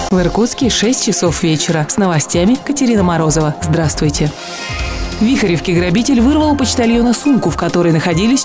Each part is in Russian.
В Иркутске 6 часов вечера. С новостями Катерина Морозова. Здравствуйте. В Вихоревке грабитель вырвал у почтальона сумку, в которой находились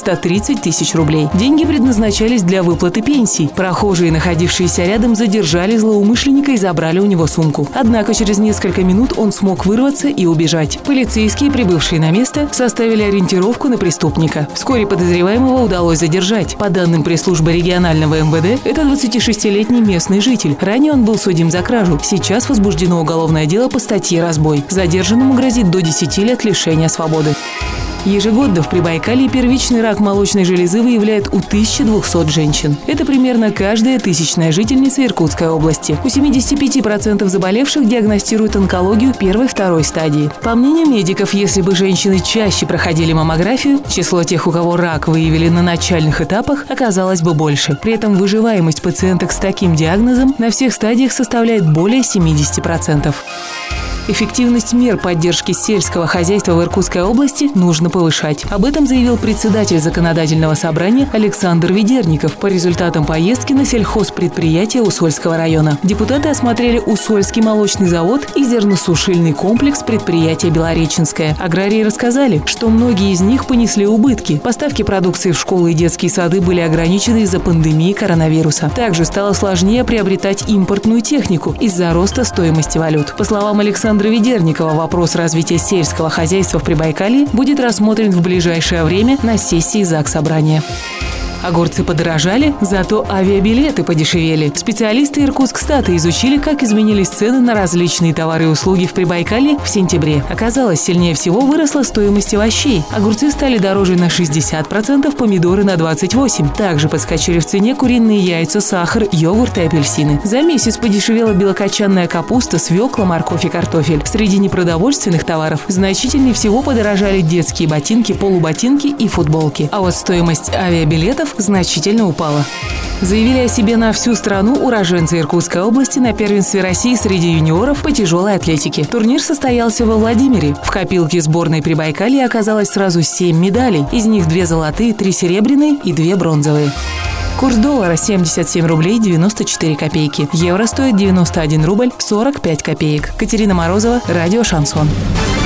430 тысяч рублей. Деньги предназначались для выплаты пенсий. Прохожие, находившиеся рядом, задержали злоумышленника и забрали у него сумку. Однако через несколько минут он смог вырваться и убежать. Полицейские, прибывшие на место, составили ориентировку на преступника. Вскоре подозреваемого удалось задержать. По данным пресс-службы регионального МВД, это 26-летний местный житель. Ранее он был судим за кражу. Сейчас возбуждено уголовное дело по статье «Разбой». Задержанному грозит до 10 лет лишения свободы. Ежегодно в Прибайкалье первичный рак молочной железы выявляют у 1200 женщин. Это примерно каждая тысячная жительница Иркутской области. У 75% заболевших диагностируют онкологию первой-второй стадии. По мнению медиков, если бы женщины чаще проходили маммографию, число тех, у кого рак выявили на начальных этапах, оказалось бы больше. При этом выживаемость пациенток с таким диагнозом на всех стадиях составляет более 70%. Эффективность мер поддержки сельского хозяйства в Иркутской области нужно повышать. Об этом заявил председатель законодательного собрания Александр Ведерников по результатам поездки на сельхозпредприятие Усольского района. Депутаты осмотрели Усольский молочный завод и зерносушильный комплекс предприятия Белореченское. Аграрии рассказали, что многие из них понесли убытки. Поставки продукции в школы и детские сады были ограничены из-за пандемии коронавируса. Также стало сложнее приобретать импортную технику из-за роста стоимости валют. По словам Александра Ведерникова, вопрос развития сельского хозяйства в Прибайкалье будет рассмотрен в ближайшее время на сессии Заксобрания. Огурцы подорожали, зато авиабилеты подешевели. Специалисты Иркутскстата изучили, как изменились цены на различные товары и услуги в Прибайкалье в сентябре. Оказалось, сильнее всего выросла стоимость овощей. Огурцы стали дороже на 60%, помидоры на 28%. Также подскочили в цене куриные яйца, сахар, йогурт и апельсины. За месяц подешевела белокочанная капуста, свекла, морковь и картофель. Среди непродовольственных товаров значительнее всего подорожали детские ботинки, полуботинки и футболки. А вот стоимость авиабилетов значительно упала. Заявили о себе на всю страну уроженцы Иркутской области на первенстве России среди юниоров по тяжелой атлетике. Турнир состоялся во Владимире. В копилке сборной Прибайкалья оказалось сразу 7 медалей. Из них 2 золотые, 3 серебряные и 2 бронзовые. Курс доллара 77 рублей 94 копейки. Евро стоит 91 рубль 45 копеек. Катерина Морозова, радио «Шансон».